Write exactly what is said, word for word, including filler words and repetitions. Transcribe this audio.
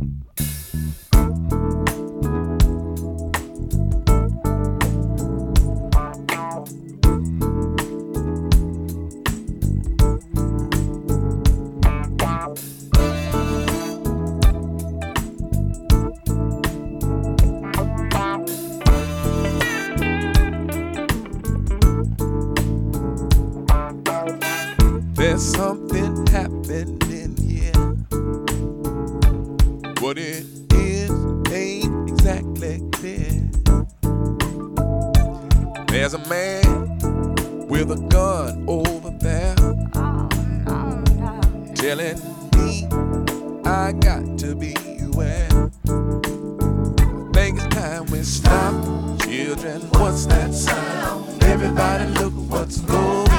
There's something happening here. What it is ain't exactly clear. There's a man with a gun over there, telling me I got to be beware. I think it's time we stop. Children, what's that sound? Everybody look what's going on.